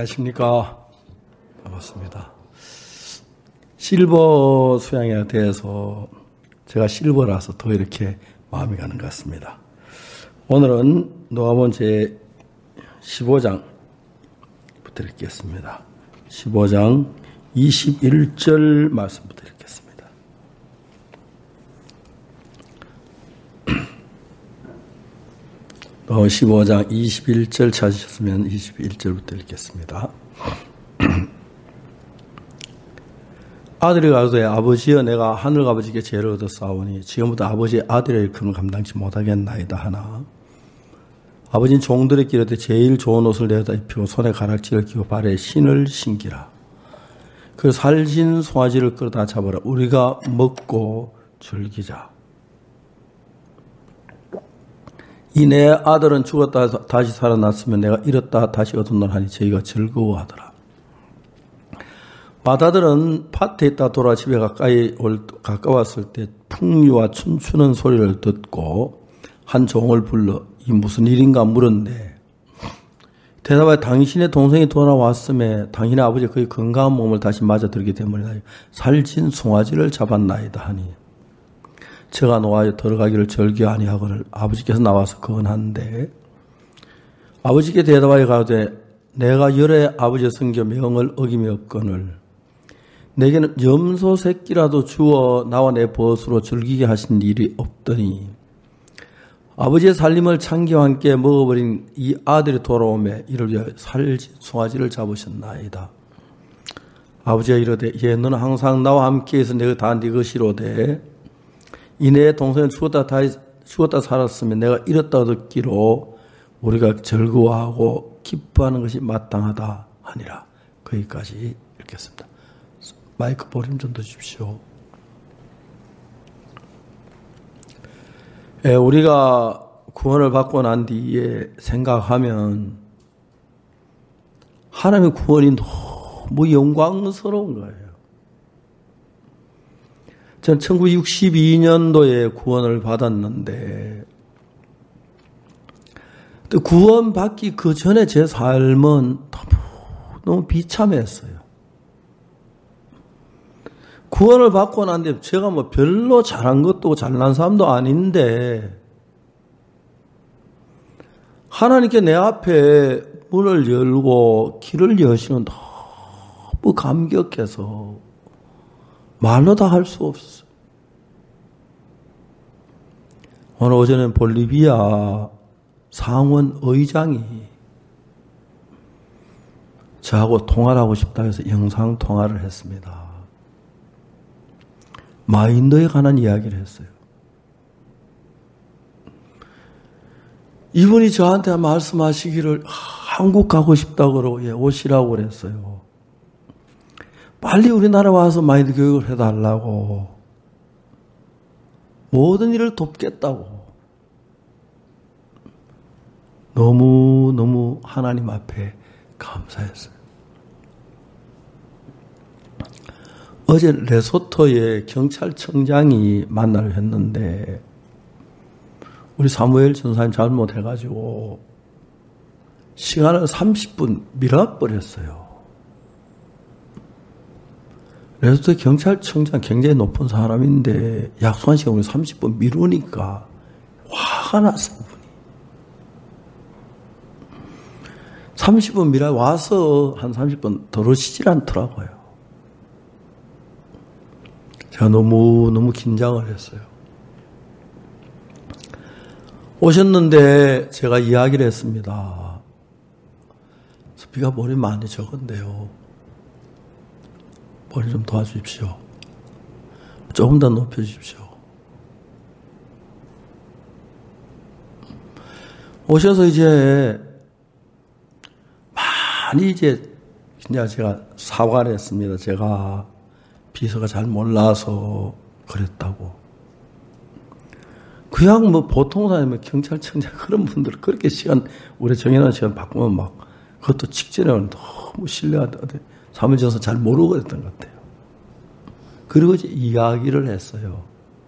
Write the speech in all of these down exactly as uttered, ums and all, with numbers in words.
안녕하십니까. 반갑습니다. 실버 수양에 대해서 제가 실버라서 더 이렇게 마음이 가는 것 같습니다. 오늘은 누가복음 제십오 장부터 읽겠습니다. 십오 장 이십일 절 말씀부터 읽겠습니다. 어, 십오 장 이십일 절 찾으셨으면 이십일 절부터 읽겠습니다. 아들이 가로되 아버지여 내가 하늘 아버지께 죄를 얻어 싸우니 지금부터 아버지의 아들의 일큼을 감당치 못하겠나이다 하나 아버지는 종들의 길에 제일 좋은 옷을 내어다 입히고 손에 가락지를 끼고 발에 신을 신기라. 그 살진 송아지를 끌어다 잡아라. 우리가 먹고 즐기자. 이 내 아들은 죽었다 다시 살아났으면 내가 잃었다 다시 얻었노라 하니 저희가 즐거워하더라. 맏아들은 밭에 있다 돌아 집에 가까이 올, 가까웠을 때 풍류와 춤추는 소리를 듣고 한 종을 불러 이 무슨 일인가 물었는데 대답하여 당신의 동생이 돌아왔음에 당신의 아버지 그의 건강한 몸을 다시 맞아들게 되므리나 살찐 송아지를 잡았나이다 하니 제가 노하여 들어가기를 절개 아니하거늘 아버지께서 나와서 건한데 아버지께 대답하여 가로되 내가 열의 아버지의 성교 명을 어김이 없거늘 내게는 염소 새끼라도 주어 나와 내 벗으로 즐기게 하신 일이 없더니 아버지의 살림을 창기와 함께 먹어버린 이 아들이 돌아오매 이를 위하여 살진 송아지를 잡으셨나이다. 아버지가 이르되 예 너는 항상 나와 함께해서 내가 다 네 것이로되 이내 동생은 죽었다 다시 죽었다 살았으면 내가 잃었다 얻었기로 우리가 즐거워하고 기뻐하는 것이 마땅하다 하니라. 거기까지 읽겠습니다. 마이크 볼륨 좀 더 주십시오. 예, 우리가 구원을 받고 난 뒤에 생각하면 하나님의 구원이 너무 영광스러운 거예요. 전 천구백육십이 년도에 구원을 받았는데 구원 받기 그 전에 제 삶은 너무, 너무 비참했어요. 구원을 받고 난 뒤에 제가 뭐 별로 잘한 것도 잘난 사람도 아닌데 하나님께 내 앞에 문을 열고 길을 여시는 너무 감격해서 말로 다 할 수 없어. 오늘 오전에 볼리비아 상원 의장이 저하고 통화를 하고 싶다 해서 영상 통화를 했습니다. 마인드에 관한 이야기를 했어요. 이분이 저한테 말씀하시기를 한국 가고 싶다고 그러고 예, 오시라고 그랬어요. 빨리 우리나라 와서 마인드 교육을 해달라고 모든 일을 돕겠다고 너무너무 하나님 앞에 감사했어요. 어제 레소토의 경찰청장이 만나려 했는데 우리 사무엘 전사님 잘못해가지고 시간을 삼십 분 미뤄버렸어요. 레소토 경찰청장 굉장히 높은 사람인데 약속한 시간을 삼십 분 미루니까 화가 났어요. 삼십 분 미라 와서 한 삼십 분 들어오시질 않더라고요. 제가 너무 너무 긴장을 했어요. 오셨는데 제가 이야기를 했습니다. 비가 머리 많이 적은데요. 머리 좀 도와주십시오. 조금 더 높여주십시오. 오셔서 이제 많이 이제 그냥 제가 사과를 했습니다. 제가 비서가 잘 몰라서 그랬다고. 그냥 뭐 보통 사람이면 경찰청장 그런 분들 그렇게 시간 우리 정해놓은 시간 바꾸면 막 그것도 직전에 너무 신뢰하다. 사무실에서 잘 모르고 그랬던 것 같아요. 그리고 이제 이야기를 했어요.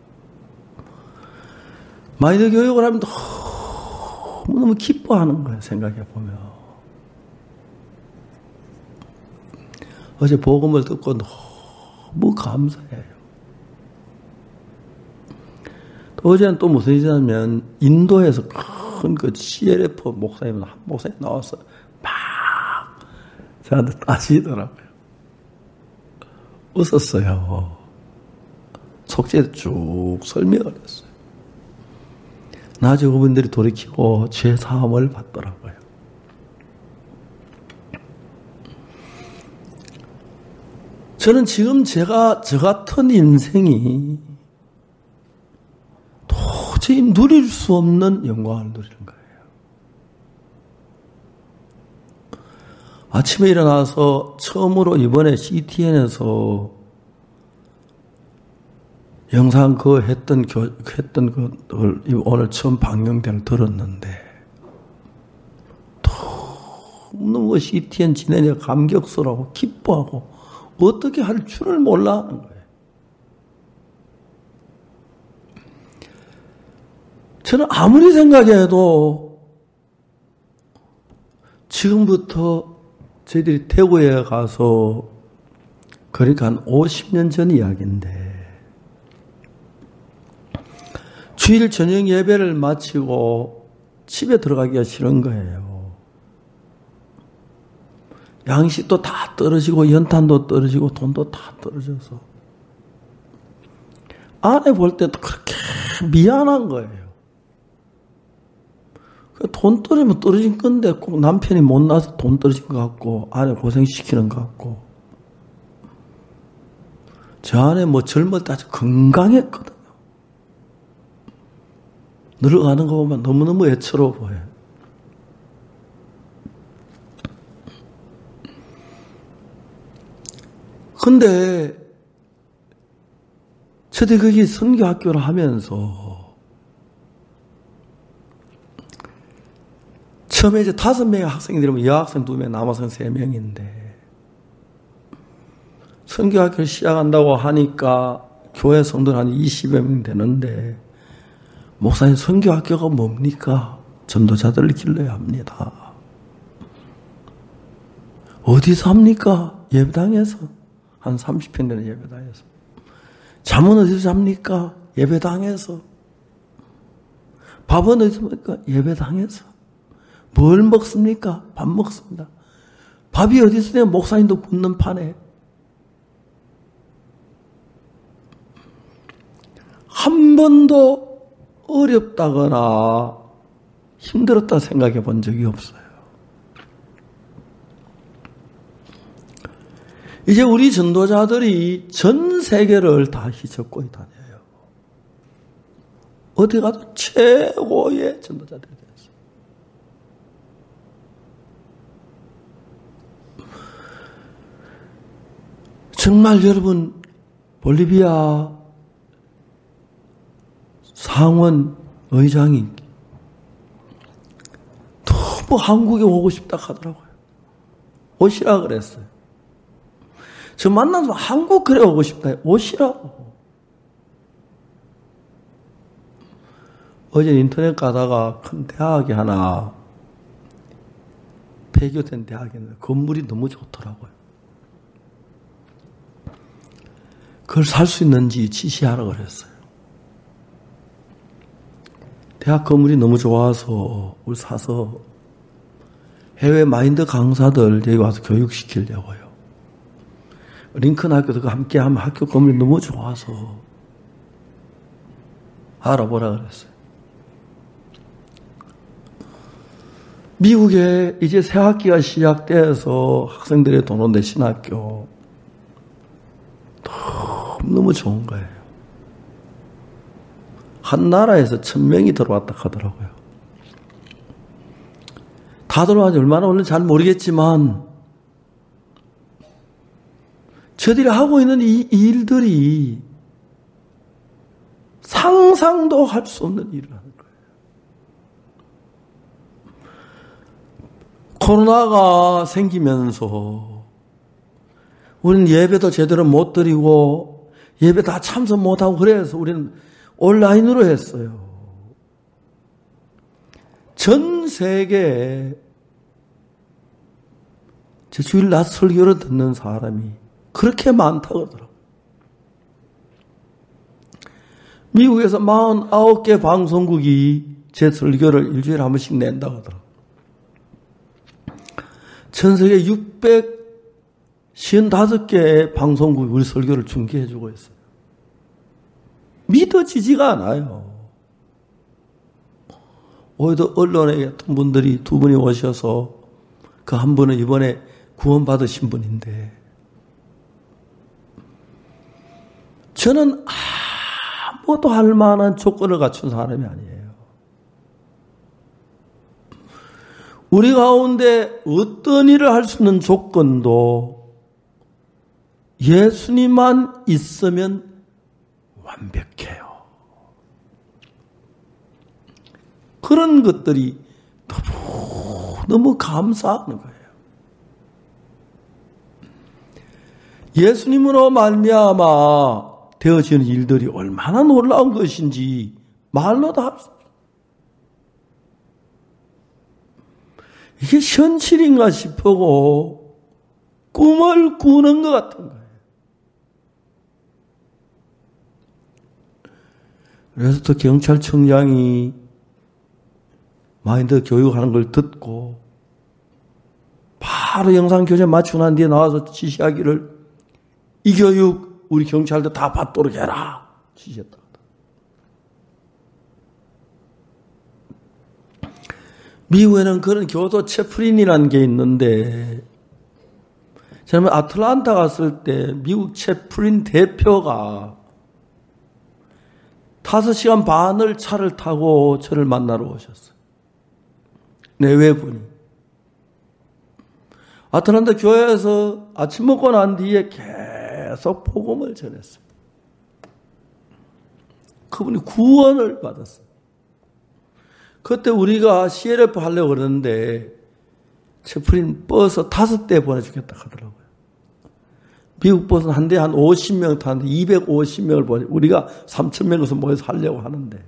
마인드 교육을 하면 너무너무 기뻐하는 거예요. 생각해 보면. 어제 복음을 듣고 너무 감사해요. 또 어제는 또 무슨 일이냐면 인도에서 큰 그 씨엘에프 목사님, 한 목사님 나와서 막 저한테 따지더라고요. 웃었어요. 속죄 쭉 설명을 했어요. 나중에 그분들이 돌이키고 죄 사함을 받더라고요. 저는 지금 제가 저 같은 인생이 도저히 누릴 수 없는 영광을 누리는 거예요. 아침에 일어나서 처음으로 이번에 씨티엔에서 영상 그 했던 교, 했던 그걸 오늘 처음 방영대를 들었는데 너무 씨티엔 지내니까 감격스러워 기뻐하고 어떻게 할 줄을 몰라 하는 거예요. 저는 아무리 생각해도 지금부터 저희들이 대구에 가서 그러니까 한 오십 년 전 이야기인데 주일 저녁 예배를 마치고 집에 들어가기가 싫은 거예요. 양식도 다 떨어지고 연탄도 떨어지고 돈도 다 떨어져서 아내 볼 때도 그렇게 미안한 거예요. 돈 떨어지면 떨어진 건데 꼭 남편이 못나서 돈 떨어진 것 같고 아내 고생시키는 것 같고 저 아내 뭐 젊을 때 아주 건강했거든요. 늙어가는 거 보면 너무너무 애처로워 보여요. 근데 저도 거기 선교학교를 하면서 처음에 이제 다섯 명의 학생이 들으면 여학생 두 명, 남학생 세 명인데 선교학교를 시작한다고 하니까 교회 성도는 한 이십여 명 되는데 목사님 선교학교가 뭡니까? 전도자들을 길러야 합니다. 어디서 합니까? 예배당에서. 한 삼십 평 되는 예배당에서. 잠은 어디서 잡니까? 예배당에서. 밥은 어디서 먹을까? 예배당에서. 뭘 먹습니까? 밥 먹습니다. 밥이 어디서 내 목사님도 굽는 판에. 한 번도 어렵다거나 힘들었다 생각해 본 적이 없어요. 이제 우리 전도자들이 전 세계를 다 휘젓고 다녀요. 어디 가도 최고의 전도자들이 됐어요. 정말 여러분 볼리비아 상원 의장이 너무 한국에 오고 싶다 하더라고요. 오시라 그랬어요. 저 만나서 한국 그래 오고 싶다. 오시라고. 어제 인터넷 가다가 큰 대학이 하나 폐교된 대학인데 건물이 너무 좋더라고요. 그걸 살 수 있는지 지시하라 그랬어요. 대학 건물이 너무 좋아서 우리 사서 해외 마인드 강사들 여기 와서 교육시키려고요. 링컨 학교도 함께 하면 학교 건물이 너무 좋아서 알아보라 그랬어요. 미국에 이제 새 학기가 시작돼서 학생들의 돈 오는 신학교 너무 좋은 거예요. 한 나라에서 천 명이 들어왔다 하더라고요. 다 들어와서 얼마나 오는지 잘 모르겠지만 저들이 하고 있는 이 일들이 상상도 할 수 없는 일을 하는 거예요. 코로나가 생기면서 우리는 예배도 제대로 못 드리고 예배 다 참석 못하고 그래서 우리는 온라인으로 했어요. 전 세계에 제 주일 낮 설교를 듣는 사람이 그렇게 많다고 하더라고요. 미국에서 사십구 개 방송국이 제 설교를 일주일에 한 번씩 낸다고 하더라고요. 전 세계 육백오십오 개의 방송국이 우리 설교를 중계해주고 있어요. 믿어지지가 않아요. 오히려 언론에 같은 분들이 두 분이 오셔서 그 한 분은 이번에 구원받으신 분인데 저는 아무도 할 만한 조건을 갖춘 사람이 아니에요. 우리 가운데 어떤 일을 할 수 있는 조건도 예수님만 있으면 완벽해요. 그런 것들이 너무, 너무 감사하는 거예요. 예수님으로 말미암아 되어지는 일들이 얼마나 놀라운 것인지 말로도 할 수 없어요. 이게 현실인가 싶고 꿈을 꾸는 것 같은 거예요. 그래서 또 경찰청장이 마인드 교육하는 걸 듣고 바로 영상교재 맞추고 난 뒤에 나와서 지시하기를 이 교육 우리 경찰들 다 받도록 해라 지시했다. 미국에는 그런 교도 채플린이라는 게 있는데 저는 아틀란타 갔을 때 미국 채플린 대표가 다섯 시간 반을 차를 타고 저를 만나러 오셨어요. 내외분이. 아틀란타 교회에서 아침 먹고 난 뒤에 계속 복음을 전했어요. 그분이 구원을 받았어요. 그때 우리가 씨엘에프 하려고 그러는데 채플린 버스 다섯 대 보내주겠다 하더라고요. 미국 버스는 한 대에 한 오십 명 타는데 이백오십 명을 보내 우리가 삼천 명에서 모여서 하려고 하는데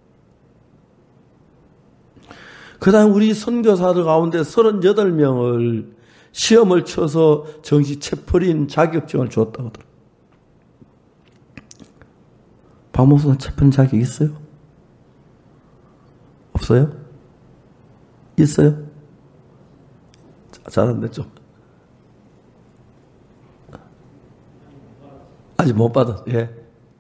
그 다음에 우리 선교사들 가운데 서른여덟 명을 시험을 쳐서 정식 채플린 자격증을 줬다고 하더라고요. 박 목사는 채플린 자격 있어요? 없어요? 있어요? 잘하는데 좀. 아직 못 받았어요. 예.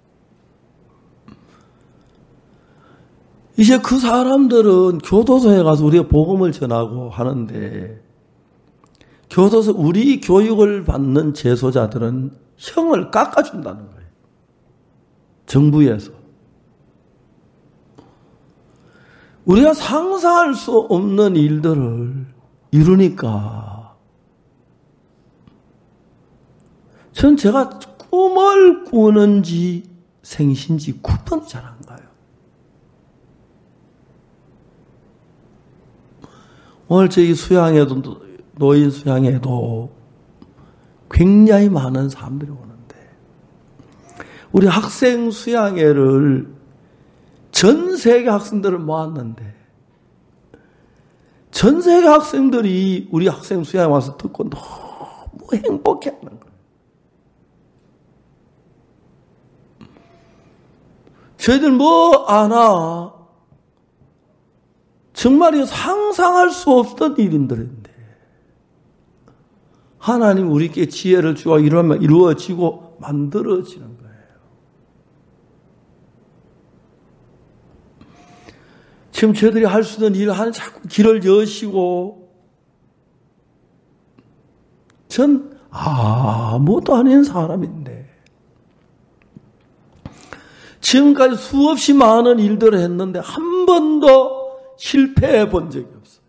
이제 그 사람들은 교도소에 가서 우리가 복음을 전하고 하는데 교도소 우리 교육을 받는 재소자들은 형을 깎아준다는 거예요. 정부에서. 우리가 상상할 수 없는 일들을 이루니까 전 제가 꿈을 꾸는지 생신지 구분이 잘 안 가요. 오늘 저희 수양회도 노인 수양회도 굉장히 많은 사람들이 오는데 우리 학생 수양회를 전 세계 학생들을 모았는데 전 세계 학생들이 우리 학생 수양회 와서 듣고 너무 행복해하는 거예요. 저희들 뭐 아나 정말 상상할 수 없던 일인들인데 하나님 우리께 지혜를 주어 이루면 이루어지고 만들어지는 거예요. 지금 저희들이 할 수 있는 일을 하는 자꾸 길을 여시고 전 아무것도 아닌 사람인데 지금까지 수없이 많은 일들을 했는데 한 번도 실패해 본 적이 없어요.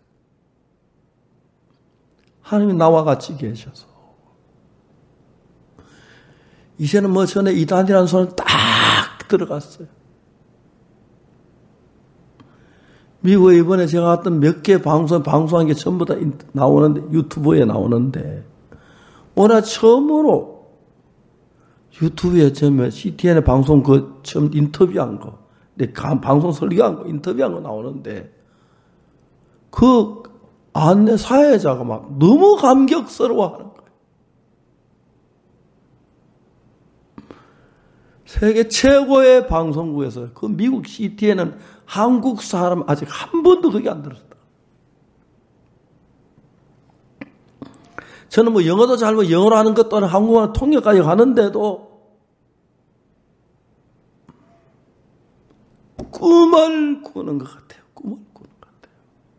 하나님이 나와 같이 계셔서 이제는 뭐 전에 이단이라는 손을 딱 들어갔어요. 미국에 이번에 제가 갔던 몇 개 방송, 방송한 게 전부 다 나오는데, 유튜브에 나오는데, 오늘 처음으로 유튜브에 처음에 씨티엔의 방송 그 처음 인터뷰한 거, 내 방송 설계한 거, 인터뷰한 거 나오는데, 그 안내 사회자가 막 너무 감격스러워하는 거예요. 세계 최고의 방송국에서 그 미국 씨티엔은 한국 사람 아직 한 번도 거기 안 들었다. 저는 뭐 영어도 잘 뭐 영어로 하는 것도 아니고 한국말 통역까지 가는데도 꿈을 꾸는 것 같아요. 꿈을 꾸는 것 같아요.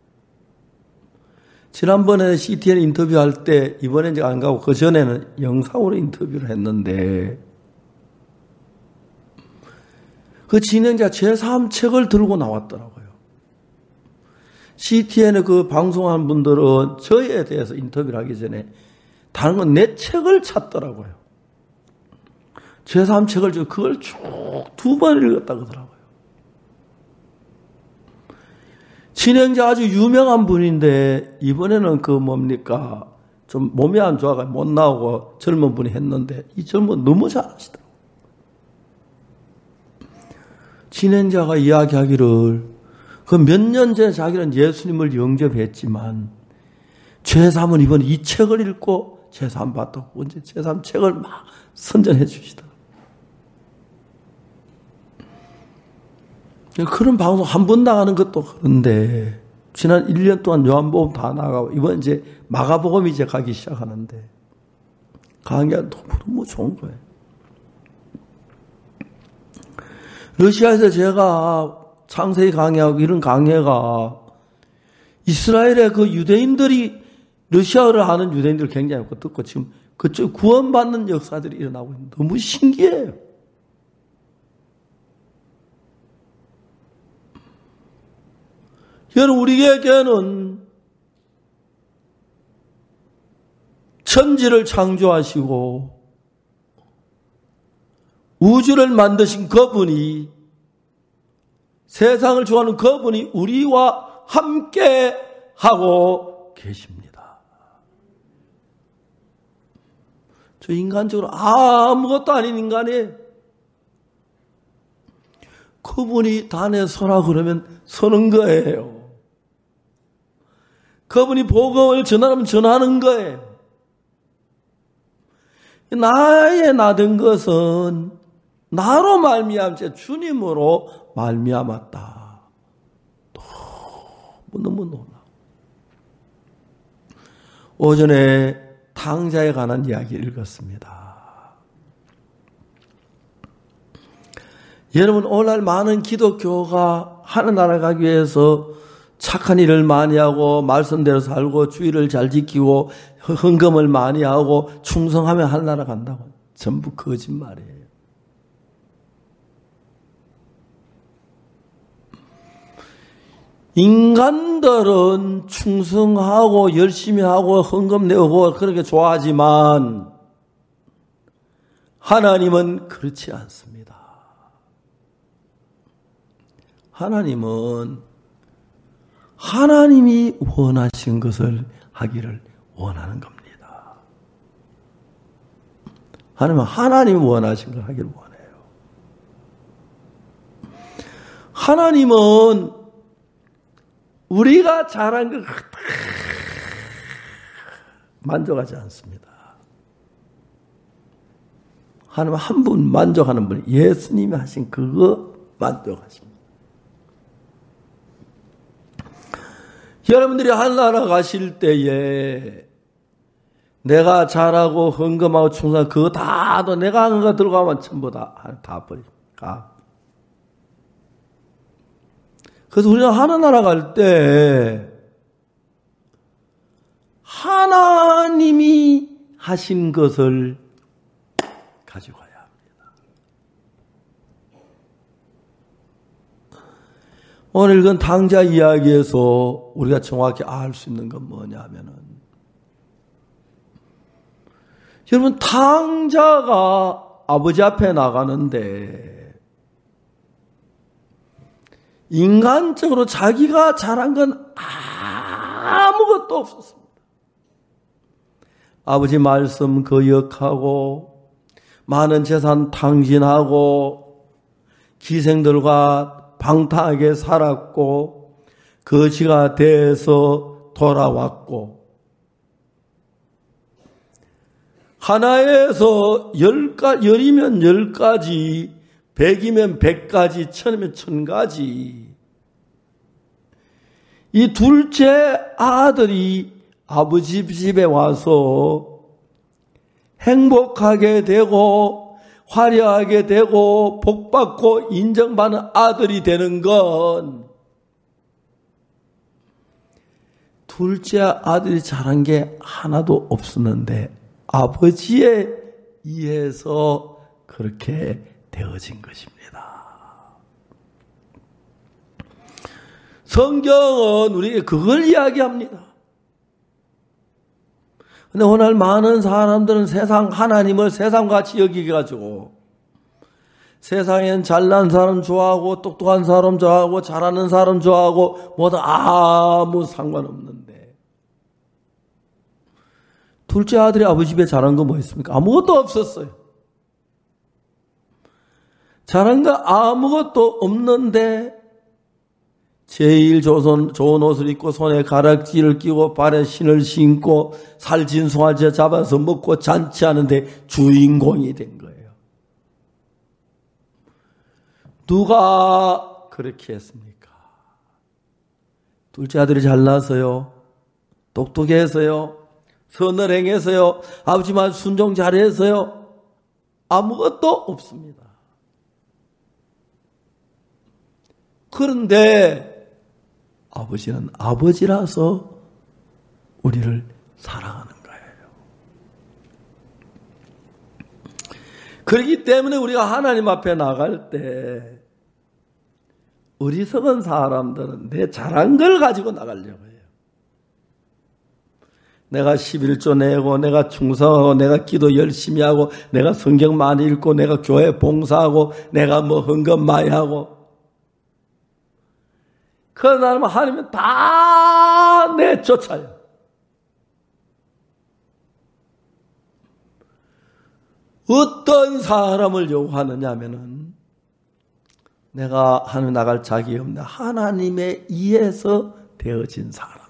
지난번에 씨티엔 인터뷰할 때 이번엔 제가 안 가고 그 전에는 영상으로 인터뷰를 했는데 그 진행자 제삼 책을 들고 나왔더라고요. 씨티엔의 그 방송한 분들은 저에 대해서 인터뷰를 하기 전에 다른 건 내 책을 찾더라고요. 제삼 책을 주 그걸 쭉 두 번 읽었다 그러더라고요. 진행자 아주 유명한 분인데 이번에는 그 뭡니까 좀 몸이 안 좋아가 못 나오고 젊은 분이 했는데 이 젊은 너무 잘하시더라고요. 진행자가 이야기하기를 그 몇 년 전에 자기는 예수님을 영접했지만 제삼은 이번 이 책을 읽고 제삼 봤다고 언제 제삼 책을 막 선전해 주시더라고요. 그런 방송 한 번 나가는 것도 그런데 지난 일 년 동안 요한복음 다 나가고 이번 이제 마가복음 이제 가기 시작하는데 강의가 너무너무 좋은 거예요. 러시아에서 제가 창세기 강의하고 이런 강의가 이스라엘의 그 유대인들이 러시아어를 하는 유대인들 굉장히 많고 듣고 지금 그쪽 구원받는 역사들이 일어나고 있는 너무 신기해요. 여러분 우리에게는 천지를 창조하시고 우주를 만드신 그분이 세상을 좋아하는 그분이 우리와 함께 하고 계십니다. 저 인간적으로 아무것도 아닌 인간이에요. 그분이 단에 서라 그러면 서는 거예요. 그분이 복음을 전하면 전하는 거예요. 나의 나된 것은 나로 말미암지 주님으로 말미암았다. 너무 놀라. 오전에 탕자에 관한 이야기 읽었습니다. 여러분 오늘날 많은 기독교가 하늘나라 가기 위해서 착한 일을 많이 하고 말씀대로 살고 주의를 잘 지키고 헌금을 많이 하고 충성하면 하늘나라 간다고. 전부 거짓말이에요. 인간들은 충성하고 열심히 하고 헌금 내고 그렇게 좋아하지만 하나님은 그렇지 않습니다. 하나님은 하나님이 원하신 것을 하기를 원하는 겁니다. 하나님은 하나님이 원하신 걸 하기를 원해요. 하나님은 우리가 잘한 걸 만족하지 않습니다. 하나님은 한 분 만족하는 분이 예수님이 하신 그거 만족하십니다. 여러분들이 하늘나라 가실 때에 내가 잘하고 헌금하고 충성하고 그거 다 내가 하는 거 들어가면 전부 다 다 버리니까. 그래서 우리가 하늘나라 갈 때 하나님이 하신 것을 가지고 가야 합니다. 오늘 읽은 탕자 이야기에서 우리가 정확히 알 수 있는 건 뭐냐 하면은 여러분 탕자가 아버지 앞에 나가는데 인간적으로 자기가 잘한 건 아무것도 없었습니다. 아버지 말씀 거역하고 많은 재산 탕진하고 기생들과 방탕하게 살았고 거지가 돼서 돌아왔고 하나에서 열가, 열이면 열 가지, 백이면 백 가지, 천이면 천 가지. 이 둘째 아들이 아버지 집에 와서 행복하게 되고 화려하게 되고 복받고 인정받는 아들이 되는 건 둘째 아들이 잘한 게 하나도 없었는데 아버지에 의해서 그렇게 되어진 것입니다. 성경은 우리에게 그걸 이야기합니다. 근데 오늘 많은 사람들은 세상 하나님을 세상같이 여기가지고 세상엔 잘난 사람 좋아하고 똑똑한 사람 좋아하고 잘하는 사람 좋아하고 뭐든 아무 상관없는데 둘째 아들이 아버지 집에 잘한 거 뭐 있습니까? 아무것도 없었어요. 잘한 거 아무것도 없는데 제일 좋은, 좋은 옷을 입고 손에 가락지를 끼고 발에 신을 신고 살찐 송아지 잡아서 먹고 잔치하는데 주인공이 된 거예요. 누가 그렇게 했습니까? 둘째 아들이 잘나서요? 똑똑해서요? 선을 행해서요? 아버지 말 순종 잘해서요? 아무것도 없습니다. 그런데 아버지는 아버지라서 우리를 사랑하는 거예요. 그렇기 때문에 우리가 하나님 앞에 나갈 때 어리석은 사람들은 내 잘한 걸 가지고 나가려고 해요. 내가 십일조 내고 내가 충성하고 내가 기도 열심히 하고 내가 성경 많이 읽고 내가 교회 봉사하고 내가 뭐 헌금 많이 하고 그러나 하나님은 다 내쫓아요. 어떤 사람을 요구하느냐 하면은 내가 하나님 나갈 자격이 없는데 하나님에 의해서 되어진 사람들.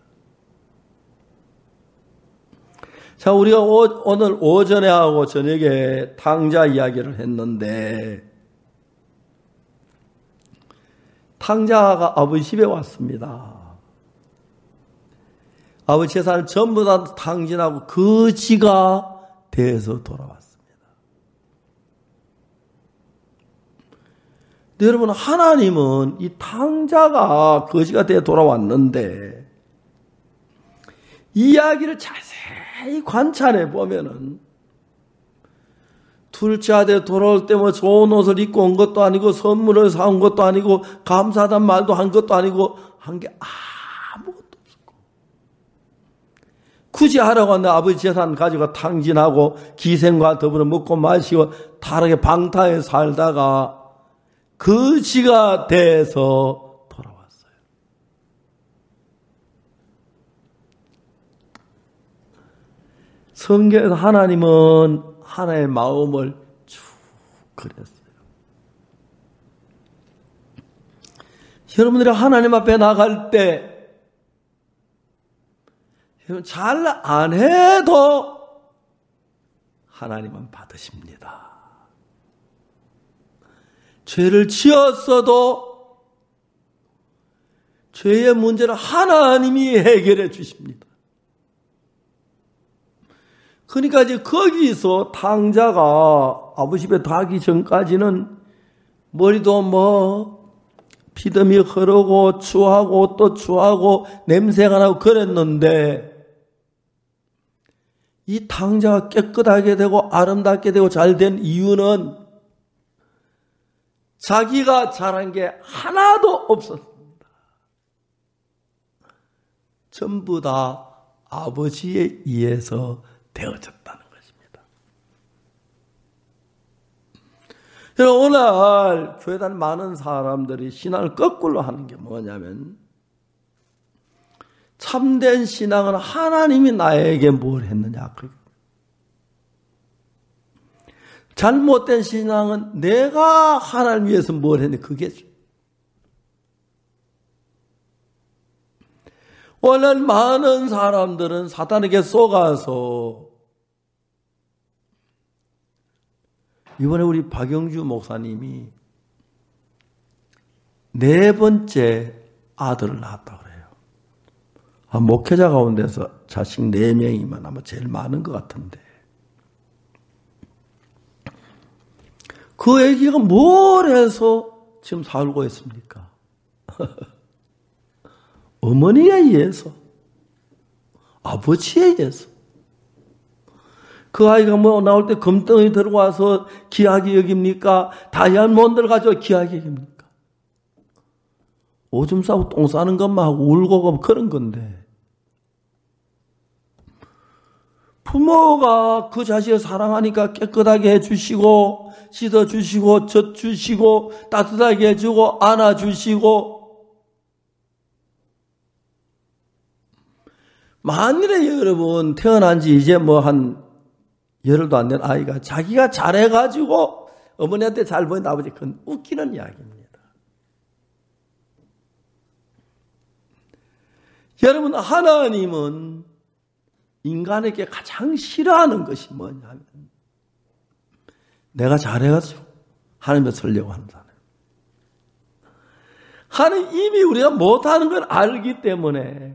자, 우리가 오, 오늘 오전에 하고 저녁에 탕자 이야기를 했는데 탕자가 아버지 집에 왔습니다. 아버지 재산을 전부 다 탕진하고 거지가 돼서 돌아왔습니다. 근데 여러분 하나님은 이 탕자가 거지가 돼 돌아왔는데 이야기를 자세히 관찰해 보면은 둘째 아들 돌아올 때 뭐 좋은 옷을 입고 온 것도 아니고 선물을 사온 것도 아니고 감사하단 말도 한 것도 아니고 한 게 아무것도 없었고 굳이 하라고 하는데 아버지 재산 가지고 탕진하고 기생과 더불어 먹고 마시고 다르게 방탕에 살다가 거지가 돼서 돌아왔어요. 성경에서 하나님은 하나의 마음을 쭉 그렸어요. 여러분들이 하나님 앞에 나갈 때 잘 안 해도 하나님은 받으십니다. 죄를 지었어도 죄의 문제를 하나님이 해결해 주십니다. 그러니까 이제 거기서 탕자가 아버지 집에 가기 전까지는 머리도 뭐 피덤이 흐르고 추하고 또 추하고 냄새가 나고 그랬는데 이 탕자가 깨끗하게 되고 아름답게 되고 잘된 이유는 자기가 잘한 게 하나도 없었습니다. 전부 다 아버지에 의해서 되어졌다는 것입니다. 여러분 오늘 교회 다니는 많은 사람들이 신앙을 거꾸로 하는 게 뭐냐면 참된 신앙은 하나님이 나에게 뭘 했느냐. 잘못된 신앙은 내가 하나님 위해서 뭘 했느냐. 그게 오늘 많은 사람들은 사탄에게 속아서 이번에 우리 박영주 목사님이 네 번째 아들을 낳았다 그래요. 아, 목회자 가운데서 자식 네 명이면 아마 제일 많은 것 같은데 그 아기가 뭘 해서 지금 살고 있습니까? 어머니에 의해서, 아버지에 의해서. 그 아이가 뭐 나올 때 금덩이 들어와서 귀하게 여깁니까? 다이아몬드를 가지고 귀하게 여깁니까? 오줌 싸고 똥 싸는 것만 하고 울고 가면 그런 건데. 부모가 그 자식을 사랑하니까 깨끗하게 해주시고, 씻어주시고, 젖주시고, 따뜻하게 해주고, 안아주시고, 만일에 여러분 태어난 지 이제 뭐 한 열흘도 안 된 아이가 자기가 잘해가지고 어머니한테 잘 보인다 아버지 그건 웃기는 이야기입니다. 여러분 하나님은 인간에게 가장 싫어하는 것이 뭐냐면 내가 잘해가지고 하나님을 설려고 하는 사람. 하나님 이미 우리가 못하는 걸 알기 때문에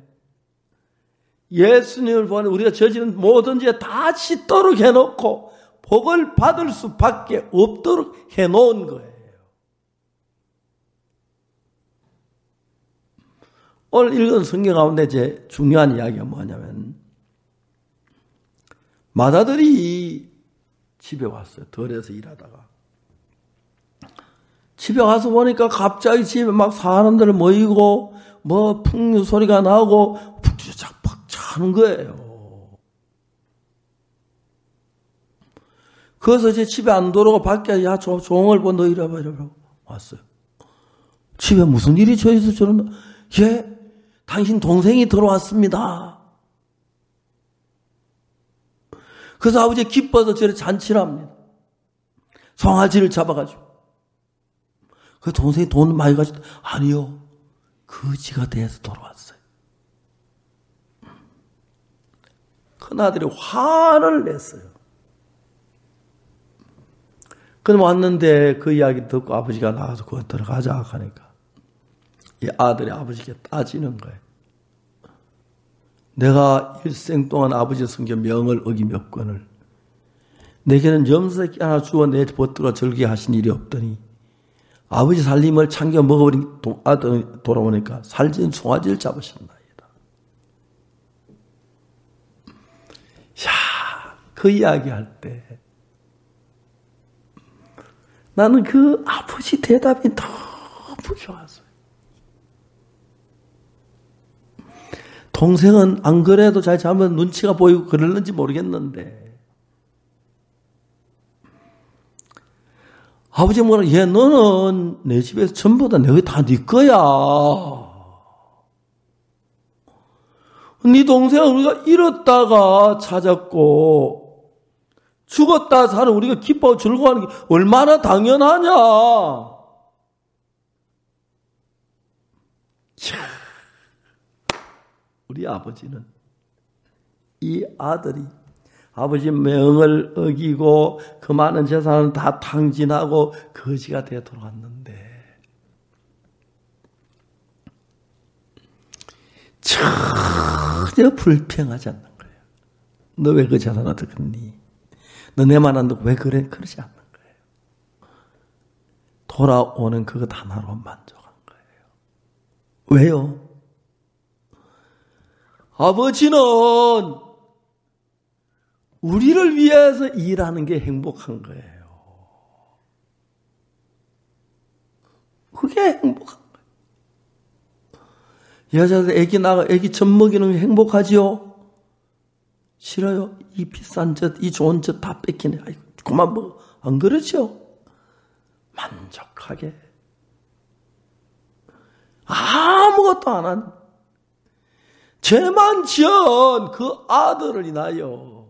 예수님을 보는 우리가 저지른 모든 죄 다 씻도록 해놓고 복을 받을 수밖에 없도록 해놓은 거예요. 오늘 읽은 성경 가운데 제 중요한 이야기가 뭐냐면 마다들이 집에 왔어요. 덜에서 일하다가. 집에 와서 보니까 갑자기 집에 막 사람들 모이고 뭐 풍류 소리가 나고 푹주작 하는 거예요. 그래서 제 집에 안 들어오고 밖에 야 조, 종을 보 너 이래봐 이래봐 왔어요. 집에 무슨 일이 저 있어 저는 예 당신 동생이 들어왔습니다. 그래서 아버지 기뻐서 저를 잔치를 합니다. 송아지를 잡아가지고 그 동생이 돈 많이 가지고 아니요 거지가 돼서 돌아왔어요. 큰아들이 화를 냈어요. 그럼 왔는데 그 이야기 듣고 아버지가 나가서 그거 들어가자 하니까 이 아들이 아버지께 따지는 거예요. 내가 일생 동안 아버지 성경 명을 어기몇 건을 내게는 염소새끼 하나 주어 내 벗들어 절게 하신 일이 없더니 아버지 살림을 참겨 먹어버린 아들 돌아오니까 살찐 송아지를 잡으셨나이다. 야, 그 이야기 할 때 나는 그 아버지 대답이 너무 좋았어요. 동생은 안 그래도 잘 자면 눈치가 보이고 그랬는지 모르겠는데 아버지 뭐라 얘 너는 내 집에서 전부 다 내가 다 네 거야. 네 동생은 우리가 잃었다가 찾았고 죽었다 사는 우리가 기뻐하고 즐거워하는 게 얼마나 당연하냐. 참, 우리 아버지는 이 아들이 아버지 명을 어기고 그 많은 재산을 다 탕진하고 거지가 되어 돌아왔는데 전혀 불평하지 않는 거예요. 너 왜 그 재산을 어떻겠니? 너 내만 안 듣고 왜 그래? 그러지 않는 거예요. 돌아오는 그것 하나로 만족한 거예요. 왜요? 아버지는 우리를 위해서 일하는 게 행복한 거예요. 그게 행복한 거예요. 여자들 애기 나가 애기 젖 먹이는 게 행복하지요? 싫어요. 이 비싼 젖, 이 좋은 젖 다 뺏기네. 아이고, 그만 먹어. 안 그렇죠? 만족하게. 아무것도 안 한. 죄만 지은 그 아들을 인하여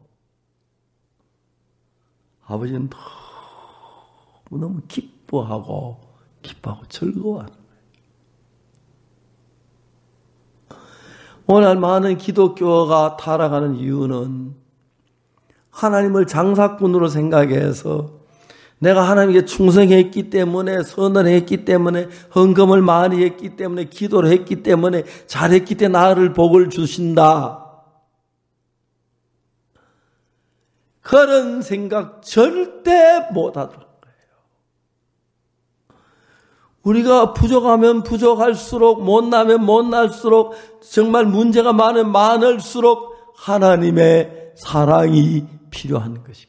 아버지는 너무너무 기뻐하고, 기뻐하고 즐거워하는 거예요. 오늘 많은 기독교가 타락하는 이유는 하나님을 장사꾼으로 생각해서 내가 하나님께 충성했기 때문에, 선을 했기 때문에, 헌금을 많이 했기 때문에, 기도를 했기 때문에, 잘했기 때문에 나를 복을 주신다. 그런 생각 절대 못하도록. 우리가 부족하면 부족할수록, 못나면 못날수록, 정말 문제가 많으면 많을수록 하나님의 사랑이 필요한 것입니다.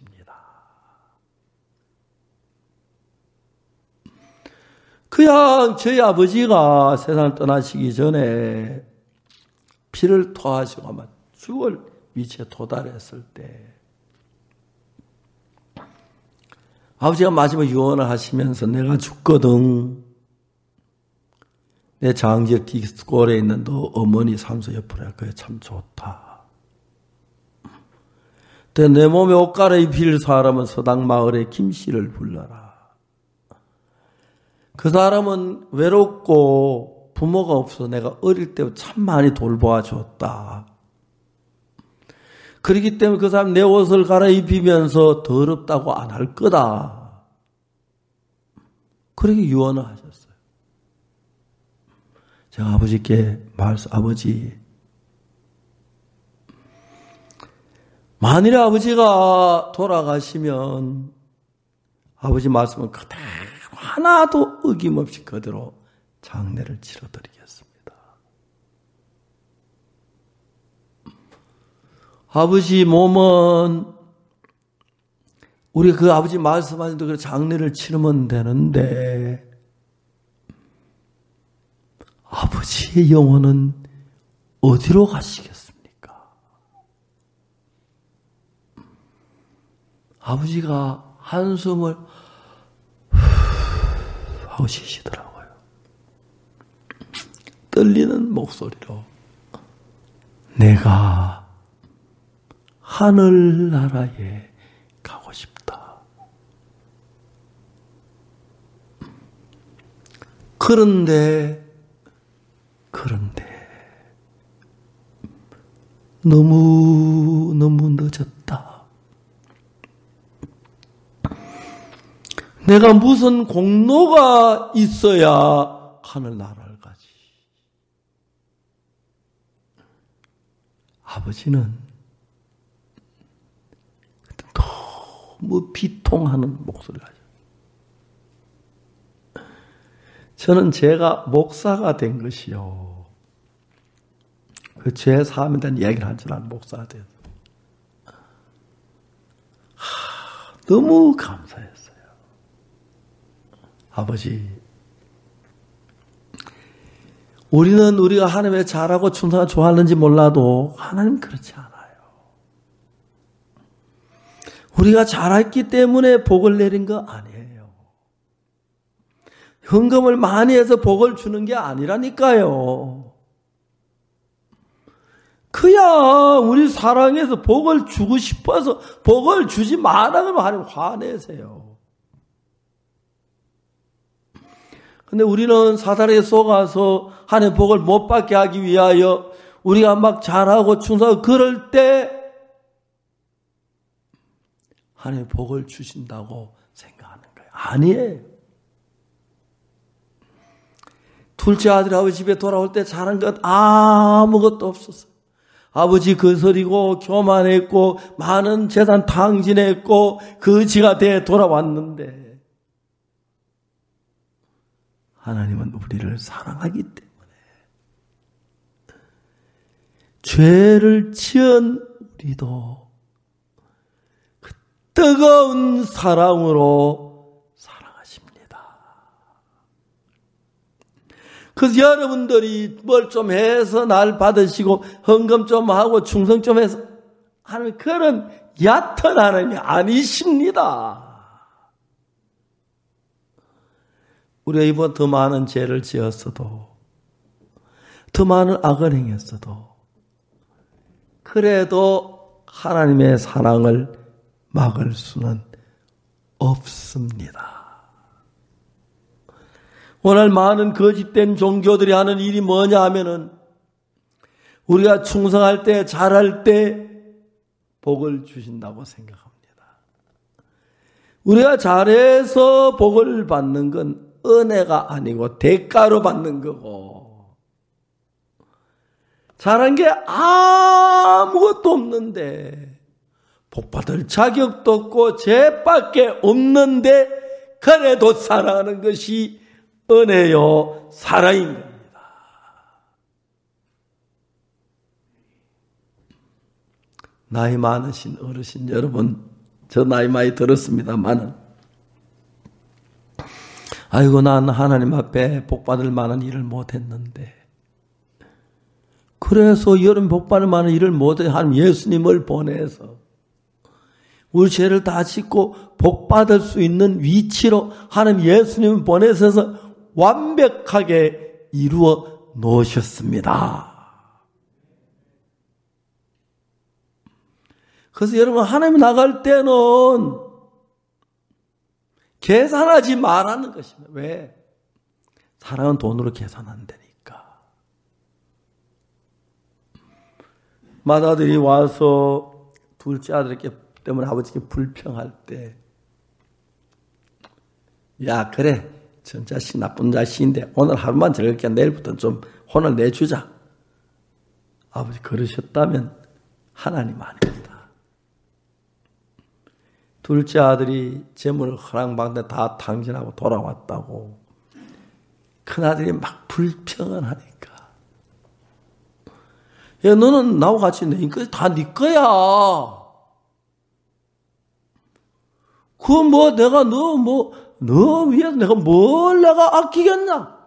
그냥 저희 아버지가 세상을 떠나시기 전에 피를 토하시고 아마 죽을 위치에 도달했을 때 아버지가 마지막 유언을 하시면서 내가 죽거든. 내 장지역 디스골에 있는 너 어머니 산소 옆으로 그게 참 좋다. 내 몸에 옷 갈아입힐 사람은 서당마을의 김씨를 불러라. 그 사람은 외롭고 부모가 없어서 내가 어릴 때 참 많이 돌보아 줬다. 그렇기 때문에 그 사람 내 옷을 갈아입히면서 더럽다고 안 할 거다. 그렇게 유언을 하셨어요. 제가 아버지께 말씀, 아버지, 만일에 아버지가 돌아가시면 아버지 말씀은 그대로 하나도 어김없이 그대로 장례를 치러드리겠습니다. 아버지 몸은 우리 그 아버지 말씀하신 대로 장례를 치르면 되는데 아버지의 영혼은 어디로 가시겠습니까? 아버지가 한숨을 하고 쉬시더라고요. 떨리는 목소리로 내가 하늘나라에 가고 싶다. 그런데 그런데 너무 너무 늦었다. 내가 무슨 공로가 있어야 하늘나라를 가지. 아버지는 너무 비통하는 목소리를 하죠. 저는 제가 목사가 된 것이요. 그 죄 사함에 대한 이야기를 한 줄 아는 목사가 돼서 하, 너무 감사했어요. 아버지, 우리는 우리가 하나님의 잘하고 충성을 좋아하는지 몰라도 하나님 그렇지 않아요. 우리가 잘했기 때문에 복을 내린 거 아니에요. 헌금을 많이 해서 복을 주는 게 아니라니까요. 그냥 우리 사랑해서 복을 주고 싶어서 복을 주지 마라 그러면 하나님 화내세요. 근데 우리는 사단에게 속아서 하나님의 복을 못 받게 하기 위하여 우리가 막 잘하고 충성하고 그럴 때 하나님의 복을 주신다고 생각하는 거예요. 아니에요. 둘째 아들이 아버지 집에 돌아올 때 잘한 것 아무것도 없었어요. 아버지 거스리고 교만했고 많은 재산 탕진했고 거지가 돼 돌아왔는데 하나님은 우리를 사랑하기 때문에 죄를 지은 우리도 그 뜨거운 사랑으로 사랑하십니다. 그래서 여러분들이 뭘 좀 해서 날 받으시고 헌금 좀 하고 충성 좀 해서 하는 그런 얕은 하나님이 아니십니다. 우리가 이번 더 많은 죄를 지었어도 더 많은 악을 행했어도 그래도 하나님의 사랑을 막을 수는 없습니다. 오늘 많은 거짓된 종교들이 하는 일이 뭐냐 하면은 우리가 충성할 때, 잘할 때 복을 주신다고 생각합니다. 우리가 잘해서 복을 받는 건 은혜가 아니고 대가로 받는 거고, 잘한 게 아무것도 없는데, 복받을 자격도 없고 죄밖에 없는데 그래도 사랑하는 것이 은혜요 사랑인 겁니다. 나이 많으신 어르신 여러분, 저 나이 많이 들었습니다만은, 아이고 난 하나님 앞에 복받을 만한 일을 못했는데, 그래서 여러분 복받을 만한 일을 못해 하나님 예수님을 보내서 우리 죄를 다 씻고 복받을 수 있는 위치로 하나님 예수님을 보내셔서 완벽하게 이루어 놓으셨습니다. 그래서 여러분 하나님 나갈 때는 계산하지 말라는 것입니다. 왜? 사랑은 돈으로 계산 안 되니까. 맏아들이 와서 둘째 아들에게 때문에 아버지께 불평할 때, 야 그래 전 자식 나쁜 자식인데 오늘 하루만 즐겁게 내일부터는 좀 혼을 내주자. 아버지 그러셨다면 하나님 아닙니다. 둘째 아들이 재물을 허랑받는데 다 탕진하고 돌아왔다고 큰아들이 막 불평을 하니까, 야 너는 나하고 같이 내 인까지 다 네 거야. 그 뭐 내가 너 뭐 너 위해서 내가 뭘 내가 아끼겠나?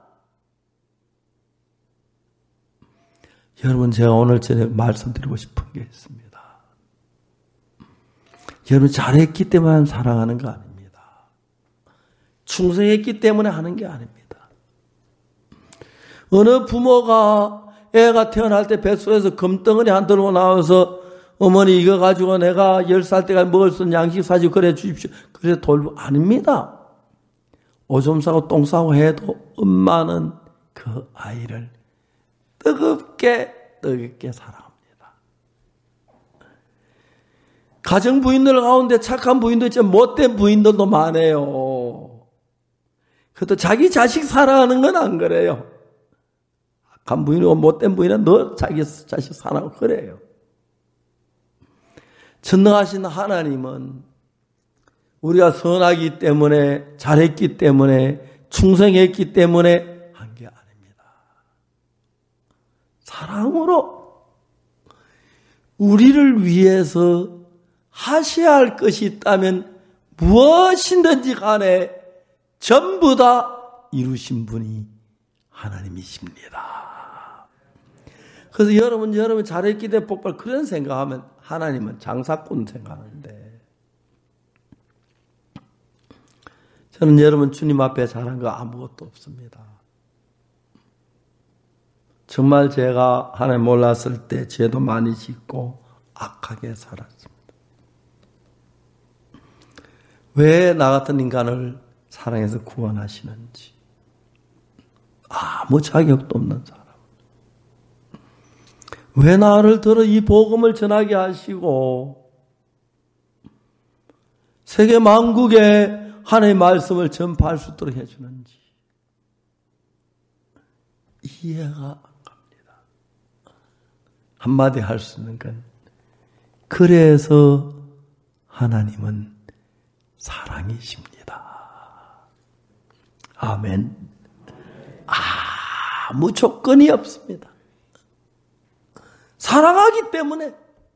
여러분 제가 오늘 저녁 말씀드리고 싶은 게 있습니다. 여러분 잘했기 때문에 사랑하는 거 아닙니다. 충성했기 때문에 하는 게 아닙니다. 어느 부모가 애가 태어날 때 뱃속에서 금덩어리 한 들고 나와서 어머니 이거 가지고 내가 열 살 때까지 먹을 수 있는 양식 사주고 그래 주십시오. 그래 돌보 아닙니다. 오줌 싸고 똥 싸고 해도 엄마는 그 아이를 뜨겁게 뜨겁게 사랑합니다. 가정 부인들 가운데 착한 부인도 있지만 못된 부인들도 많아요. 그것도 자기 자식 사랑하는 건 안 그래요. 악한 부인이고 못된 부인은 너 자기 자식 사랑하고 그래요. 전능하신 하나님은 우리가 선하기 때문에, 잘했기 때문에, 충성했기 때문에 한 게 아닙니다. 사랑으로 우리를 위해서 하셔야 할 것이 있다면 무엇이든지 간에 전부 다 이루신 분이 하나님이십니다. 그래서 여러분, 여러분 잘했기 때문에 복받 그런 생각하면 하나님은 장사꾼 생각하는데, 저는 여러분 주님 앞에 잘한 거 아무것도 없습니다. 정말 제가 하나님 몰랐을 때 죄도 많이 짓고 악하게 살았습니다. 왜 나 같은 인간을 사랑해서 구원하시는지. 아무 자격도 없는 사람. 왜 나를 들어 이 복음을 전하게 하시고 세계 만국에 하나님의 말씀을 전파할 수 있도록 해주는지 이해가 안 갑니다. 한마디 할 수 있는 건, 그래서 하나님은 사랑이십니다. 아멘. 아무 조건이 없습니다. 사랑하기 때문에,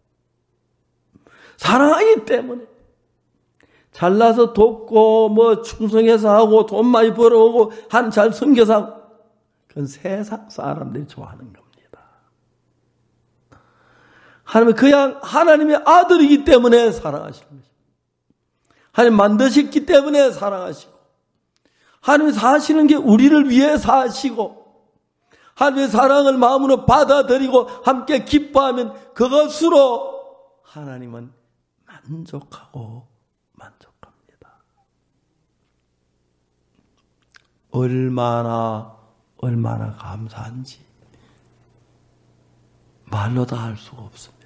사랑하기 때문에 잘나서 돕고 뭐 충성해서 하고 돈 많이 벌어오고 한 잘 섬겨서 하고, 그건 세상 사람들이 좋아하는 겁니다. 하나님은 그냥 하나님의 아들이기 때문에 사랑하시는 것입니다. 하나님 만드셨기 때문에 사랑하시고, 하나님이 사시는 게 우리를 위해 사시고, 하나님의 사랑을 마음으로 받아들이고 함께 기뻐하면 그것으로 하나님은 만족하고 만족합니다. 얼마나 얼마나 감사한지 말로 다 할 수가 없습니다.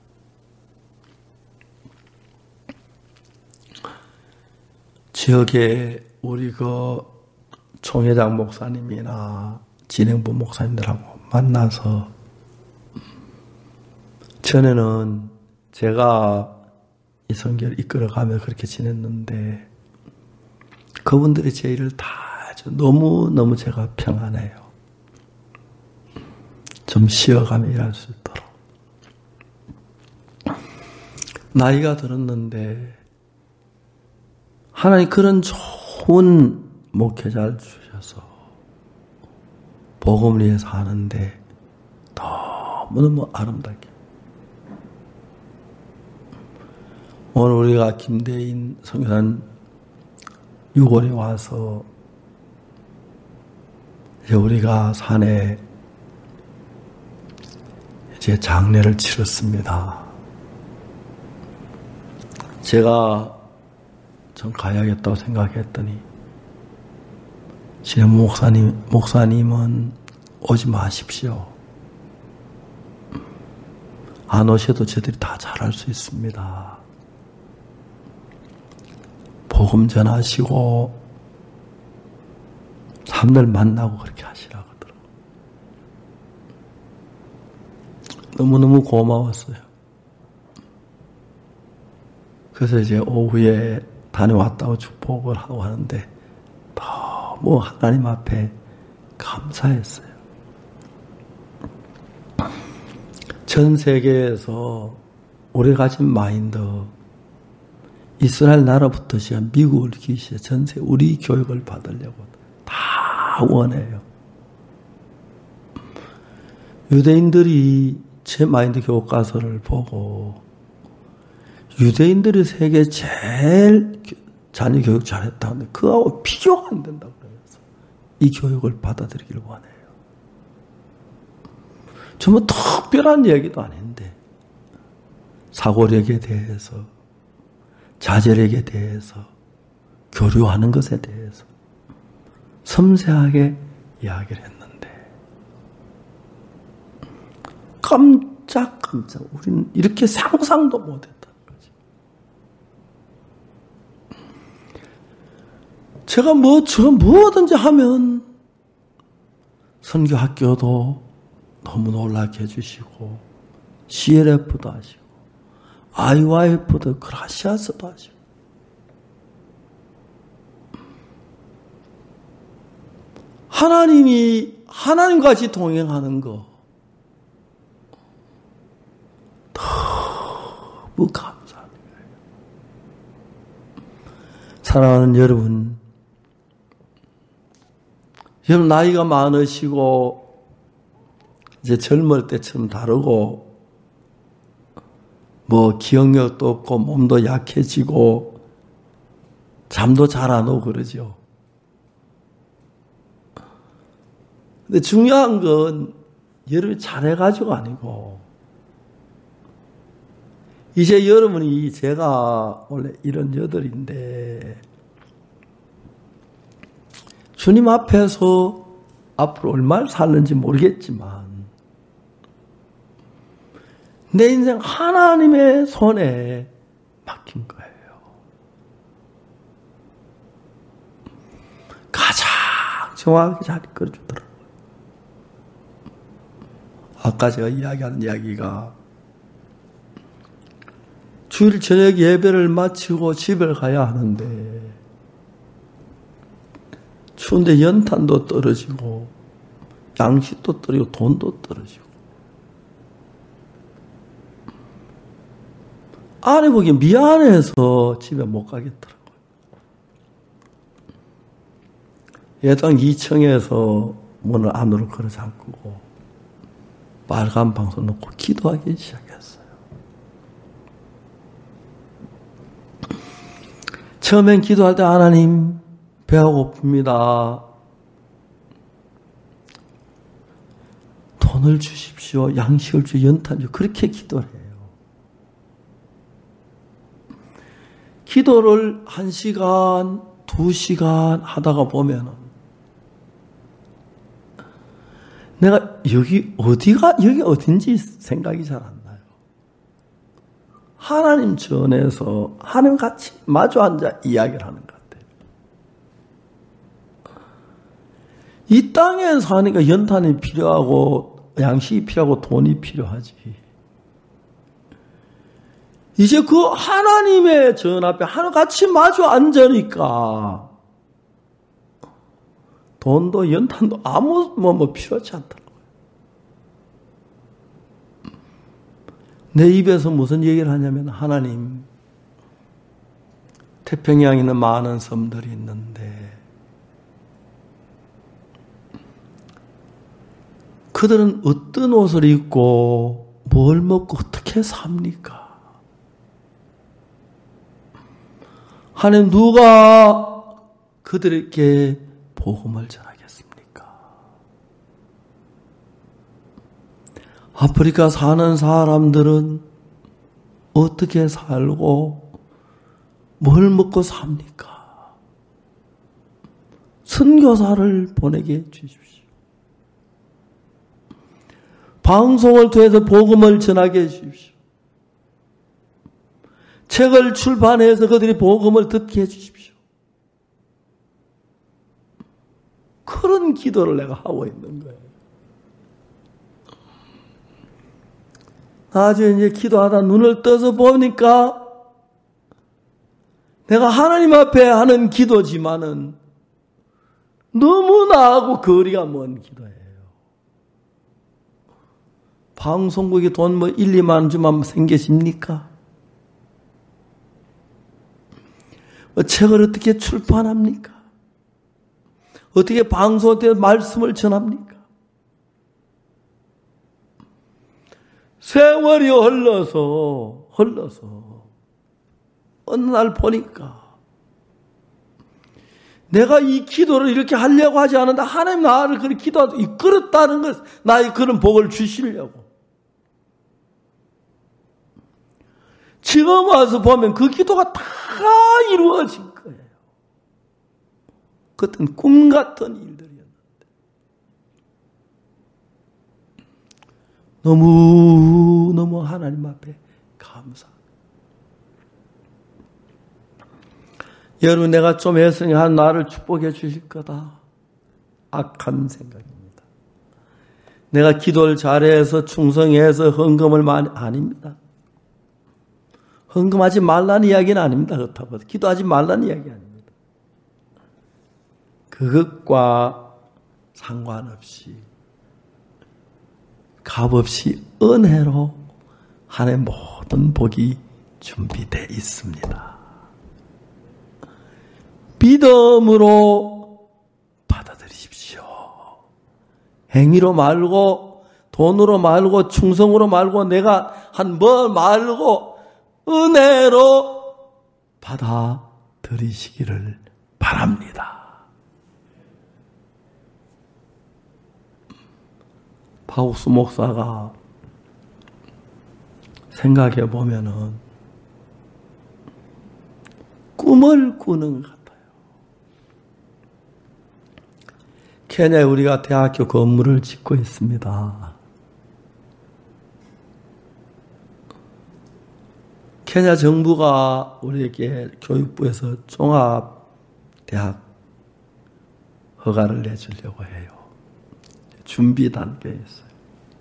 지역에 우리 그 총회장 목사님이나 진행부 목사님들하고 만나서 전에는 제가 이 선교를 이끌어가며 그렇게 지냈는데 그분들이 제 일을 다 아주 너무너무 제가 평안해요. 좀 쉬어가며 일할 수 있도록. 나이가 들었는데 하나님 그런 좋은 목회자를 주셔서 복음을 위해서 하는데 너무너무 아름답게 오늘 우리가 김대인 선교사님 유골에 와서 이제 우리가 산에 이제 장례를 치렀습니다. 제가 전 가야겠다고 생각했더니 진행 목사님, 목사님은 오지 마십시오. 안 오셔도 저들이 다 잘할 수 있습니다. 복음 전하시고 사람들 만나고 그렇게 하시라고 하더라고요. 너무너무 고마웠어요. 그래서 이제 오후에 다녀왔다고 축복을 하고 하는데 너무 하나님 앞에 감사했어요. 전 세계에서 우리 가진 마인드, 이스라엘 나라부터 시작 미국을 기시해 전세 우리 교육을 받으려고 다 원해요. 유대인들이 제 마인드 교과서를 보고 유대인들이 세계 제일 자녀 교육 잘했다는데 그하고 비교가 안 된다고 그러면서 이 교육을 받아들이기를 원해요. 정말 특별한 얘기도 아닌데 사고력에 대해서 자제력에 대해서 교류하는 것에 대해서 섬세하게 이야기를 했는데 깜짝깜짝 우리는 이렇게 상상도 못했다는 거지. 제가 뭐, 저 뭐든지 하면 선교학교도 너무 놀랍게 해주시고 씨엘에프도 하시고 아이와이에프도 그라시아스도 하시고 하나님이 하나님과 같이 동행하는 거 너무 감사합니다. 사랑하는 여러분, 여러분 나이가 많으시고 이제 젊을 때처럼 다르고 뭐 기억력도 없고 몸도 약해지고 잠도 잘 안 오고 그러죠. 근데 중요한 건 여러분이 잘해가지고 아니고 이제 여러분이 제가 원래 이런 여덟인데 주님 앞에서 앞으로 얼마를 살는지 모르겠지만 내 인생 하나님의 손에 맡긴 거예요. 가장 정확하게 잘 이끌어주더라고요. 아까 제가 이야기하는 이야기가 주일 저녁 예배를 마치고 집에 가야 하는데 추운데 연탄도 떨어지고 양식도 떨어지고 돈도 떨어지고 아내 보기 미안해서 집에 못 가겠더라고요. 예당 이 층에서 문을 안으로 걸어 잠그고 빨간 방석 놓고 기도하기 시작했어요. 처음엔 기도할 때 하나님 배가 고픕니다. 돈을 주십시오. 양식을 주시오. 연탄 주시오. 그렇게 기도를 해요. 기도를 한 시간, 두 시간 하다가 보면은 내가 여기 어디가, 여기 어딘지 생각이 잘 안 나요. 하나님 전에서 하나님 같이 마주 앉아 이야기를 하는 것 같아요. 이 땅에 사니까 연탄이 필요하고 양식이 필요하고 돈이 필요하지. 이제 그 하나님의 전 앞에 하나님 같이 마주 앉으니까 돈도 연탄도 아무 뭐, 뭐 필요하지 않더라고요. 내 입에서 무슨 얘기를 하냐면 하나님 태평양에 있는 많은 섬들이 있는데 그들은 어떤 옷을 입고 뭘 먹고 어떻게 삽니까? 하나님 누가 그들에게 복음을 전하겠습니까? 아프리카 사는 사람들은 어떻게 살고 뭘 먹고 삽니까? 선교사를 보내게 해 주십시오. 방송을 통해서 복음을 전하게 해 주십시오. 책을 출판해서 그들이 복음을 듣게 해 주십시오. 그런 기도를 내가 하고 있는 거예요. 나중에 이제 기도하다 눈을 떠서 보니까 내가 하나님 앞에 하는 기도지만은 너무 나하고 거리가 먼 기도예요. 방송국에 돈 뭐 일, 이만 주만 생기십니까? 뭐 책을 어떻게 출판합니까? 어떻게 방송 때 말씀을 전합니까? 세월이 흘러서 흘러서 어느 날 보니까 내가 이 기도를 이렇게 하려고 하지 않는다. 하나님 나를 그런 기도하고 이끌었다는 것, 나의 그런 복을 주시려고. 지금 와서 보면 그 기도가 다 이루어진 거예요. 그것은 꿈 같은 일들이었는데 너무너무 하나님 앞에 감사. 여러분 내가 좀 애쓰니 한 나를 축복해 주실 거다. 악한 생각입니다. 내가 기도를 잘해서 충성해서 헌금을 많이 아닙니다. 헌금하지 말라는 이야기는 아닙니다. 그렇다고 기도하지 말라는 이야기 아닙니다. 그것과 상관없이 값없이 은혜로 하나님의 모든 복이 준비되어 있습니다. 믿음으로 받아들이십시오. 행위로 말고 돈으로 말고 충성으로 말고 내가 한 뭐 말고 은혜로 받아들이시기를 바랍니다. 파우스 목사가 생각해 보면은 꿈을 꾸는 것 같아요. 케냐에 우리가 대학교 건물을 짓고 있습니다. 케냐 정부가 우리에게 교육부에서 종합대학 허가를 내주려고 해요. 준비 단계에 있어요.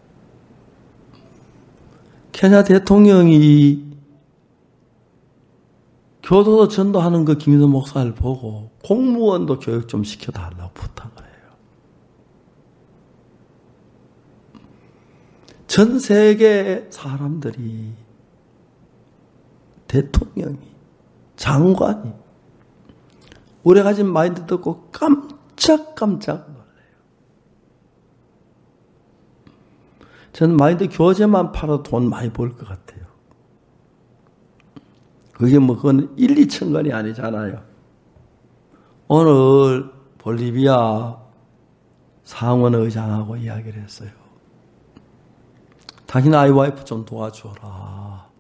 케냐 대통령이 교도소 전도하는 그 김인도 목사를 보고 공무원도 교육 좀 시켜달라고 부탁을 해요. 전 세계 사람들이 대통령이, 장관이 우리 가진 마인드 듣고 깜짝깜짝 놀라요. 저는 마인드 교재만 팔아도 돈 많이 벌 것 같아요. 그게 뭐 그건 일, 이천 건이 아니잖아요. 오늘 볼리비아 상원 의장하고 이야기를 했어요. 당신 아이 와이프 좀 도와줘라.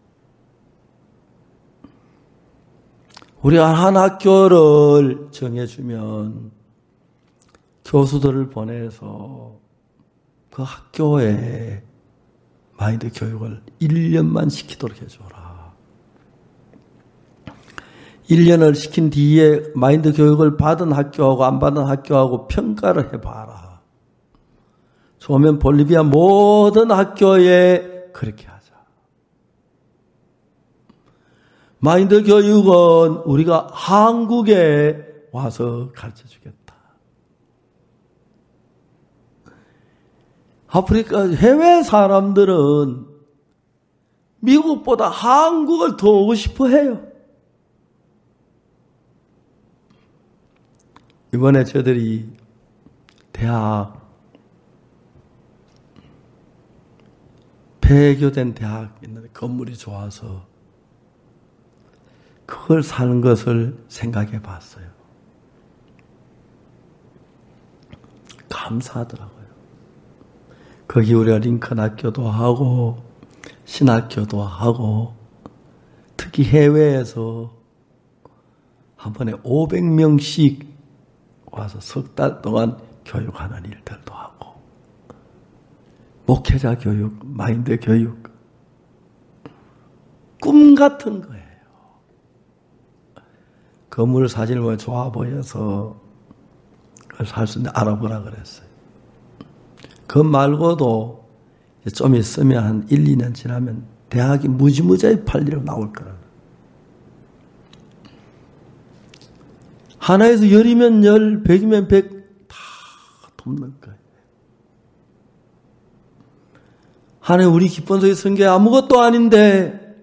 우리가 한 학교를 정해주면 교수들을 보내서 그 학교에 마인드 교육을 일 년만 시키도록 해줘라. 일 년을 시킨 뒤에 마인드 교육을 받은 학교하고 안 받은 학교하고 평가를 해봐라. 좋으면 볼리비아 모든 학교에 그렇게 하자. 마인드 교육은 우리가 한국에 와서 가르쳐주겠다. 아프리카 해외 사람들은 미국보다 한국을 더 오고 싶어 해요. 이번에 저들이 대학, 폐교된 대학 있는데 건물이 좋아서 그걸 사는 것을 생각해 봤어요. 감사하더라고요. 거기 우리가 링컨 학교도 하고 신학교도 하고 특히 해외에서 한 번에 오백 명씩 와서 석 달 동안 교육하는 일들도 하고 목회자 교육, 마인드 교육 꿈 같은 거예요. 건물 사진을 보면 좋아 보여서 그걸 살 수 있는데 알아보라 그랬어요. 그 말고도 좀 있으면 한 일, 이 년 지나면 대학이 무지무지하게 팔리려고 나올 거라고. 하나에서 열이면 열, 백이면 백, 다 돕는 거예요. 하나에 우리 기본소의 성계 아무것도 아닌데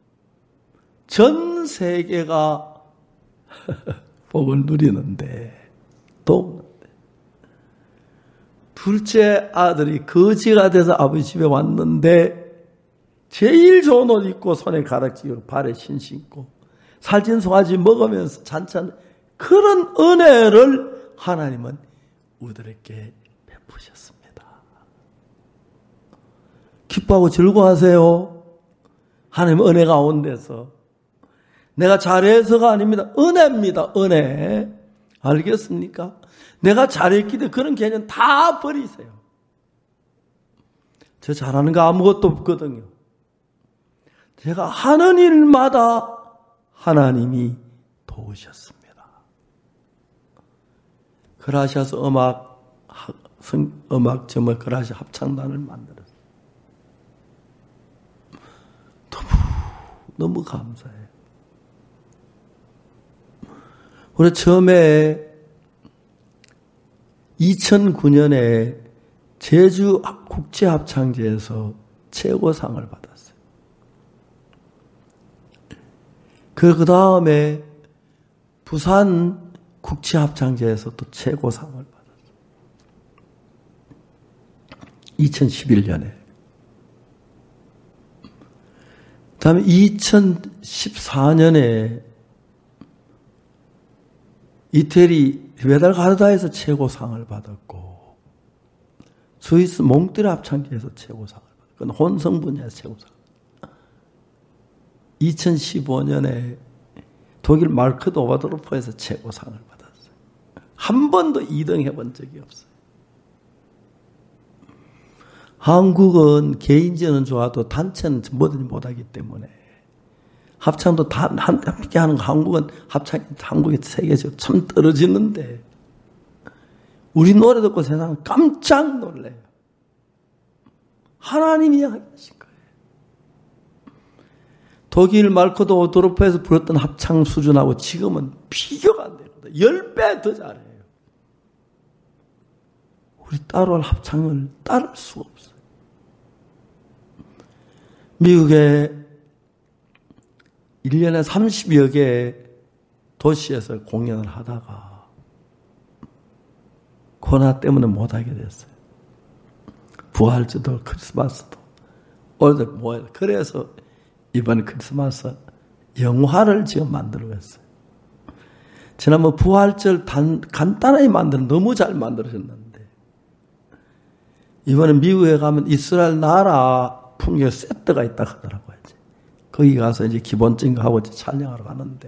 전 세계가 복을 누리는데 또 둘째 아들이 거지가 돼서 아버지 집에 왔는데 제일 좋은 옷 입고 손에 가락지고 발에 신 신고 살찐 송아지 먹으면서 잔잔 그런 은혜를 하나님은 우리들에게 베푸셨습니다. 기뻐하고 즐거워하세요. 하나님 은혜 가운데서 내가 잘해서가 아닙니다. 은혜입니다. 은혜. 알겠습니까? 내가 잘했기 때문에 그런 개념 다 버리세요. 저 잘하는 거 아무것도 없거든요. 제가 하는 일마다 하나님이 도우셨습니다. 그라시아스 음악, 음악 점을 그라시아 합창단을 만들었어요. 너무, 너무 감사해요. 우리 처음에 이천구 년에 제주 국제합창제에서 최고상을 받았어요. 그 다음에 부산 국제합창제에서 또 최고상을 받았어요. 이천십일 년에. 그 다음에 이천십사 년에 이태리 메달 가르다에서 최고상을 받았고 스위스 몽트리 합창제에서 최고상을 받았고 그건 혼성 분야에서 최고상. 이천십오 년에 독일 마르크 도바도르프에서 최고상을 받았어요. 한 번도 이 등 해본 적이 없어요. 한국은 개인전은 좋아도 단체는 뭐든지 못하기 때문에 합창도 다 함께 하는 거 한국은 합창이 한국이 세계적으로 참 떨어지는데 우리 노래 듣고 세상은 깜짝 놀래요. 하나님이 하신 거예요. 독일 마르코 도르프에서 불렀던 합창 수준하고 지금은 비교가 안 되거든요. 열 배 더 잘해요. 우리 따라할 합창을 따를 수가 없어요. 미국에 일 년에 삼십여 개 도시에서 공연을 하다가 코로나 때문에 못하게 됐어요. 부활절도 크리스마스도 올해 뭐 그래서 이번 크리스마스 영화를 지금 만들고 있어요. 지난번 부활절 단, 간단하게 만드는 너무 잘 만들어졌는데 이번에 미국에 가면 이스라엘 나라 풍경 세트가 있다 하더라고요. 거기 가서 이제 기본적인 거 하고 촬영하러 가는데